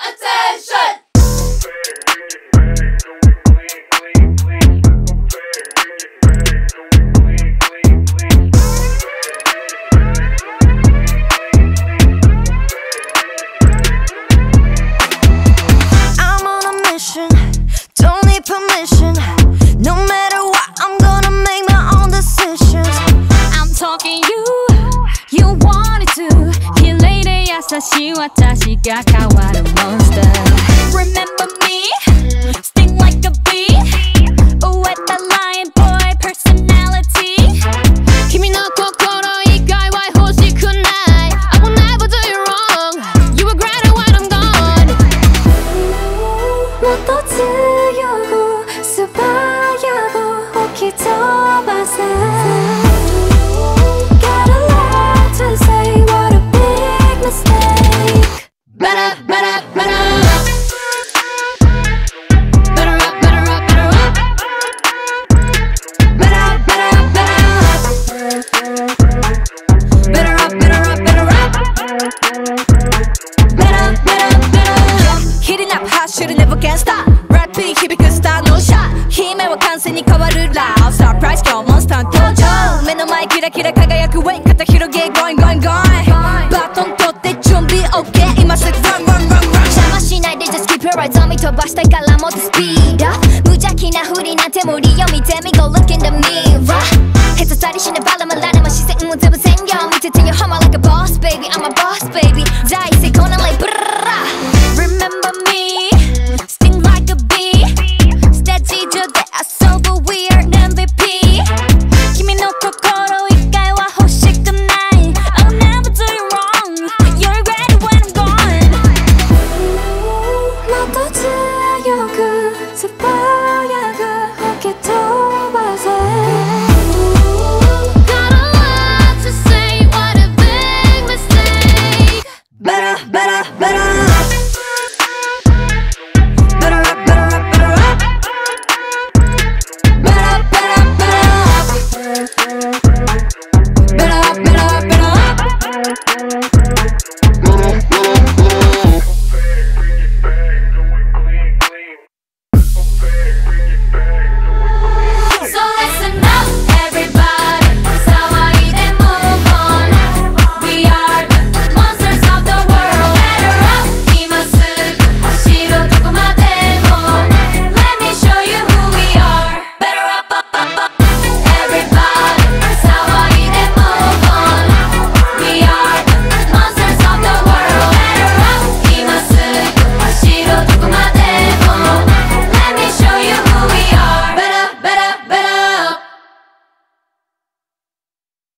Attention! I'm on a mission, don't need permission. No matter what, I'm gonna make my own decisions. I'm talking you wanted to 綺麗で優しい私が変わる monster Remember me? Sting like a bee With the lion boy personality 君の心以外は欲しくない I will never do you wrong You regret it when I'm gone もっと強く素早く吹き飛ばせ Better, better, better Better up, better up, better up Better, better, better Better up, better up, better up Better, better, better Hitting up hot, shooting never can stop Red P, 響くスターのシャッ姫は完成に変わる Loud Surprise 今日モンスター登場目の前キラキラ輝く Wait 肩広げ Going, going, going バトン取って準備 OK 今すぐ Run, run, run, run 邪魔しないで Just keep your eyes on me 飛ばしたいからもっとスピード